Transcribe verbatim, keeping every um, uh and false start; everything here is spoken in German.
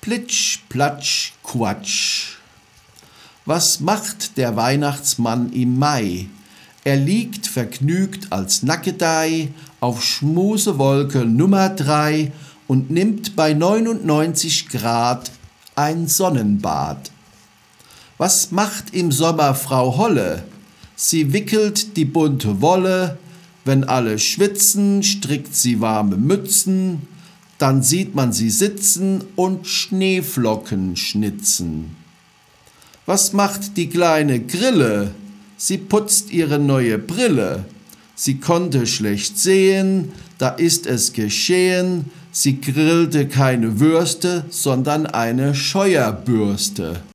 Plitsch, platsch, quatsch. Was macht der Weihnachtsmann im Mai? Er liegt vergnügt als Nackedei auf Schmusewolke Nummer drei und nimmt bei neunundneunzig Grad ein Sonnenbad. Was macht im Sommer Frau Holle? Sie wickelt die bunte Wolle, wenn alle schwitzen, strickt sie warme Mützen, dann sieht man sie sitzen und Schneeflocken schnitzen. Was macht die kleine Grille? Sie putzt ihre neue Brille. Sie konnte schlecht sehen, da ist es geschehen, sie grillte keine Würste, sondern eine Scheuerbürste.